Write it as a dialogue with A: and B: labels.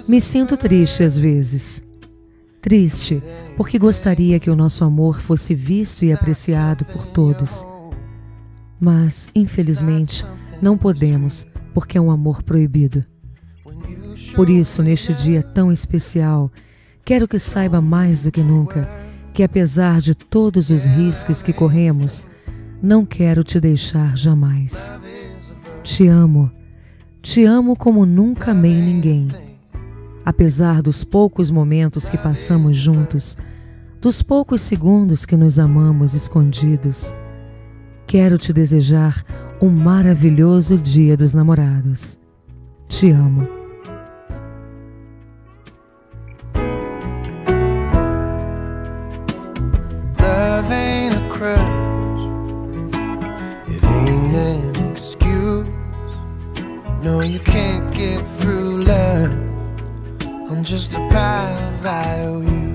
A: Me sinto triste às vezes. Triste porque gostaria que o nosso amor fosse visto e apreciado por todos. Mas, infelizmente, não podemos, porque é um amor proibido. Por isso, neste dia tão especial, quero que saiba mais do que nunca que, apesar de todos os riscos que corremos, não quero te deixar jamais. Te amo como nunca amei ninguém. Apesar dos poucos momentos que passamos juntos, dos poucos segundos que nos amamos escondidos, quero te desejar um maravilhoso Dia dos Namorados. Te amo.
B: Love ain't a crutch, it ain't an excuse. No, you can't get through love. I'm just a pile of IOU.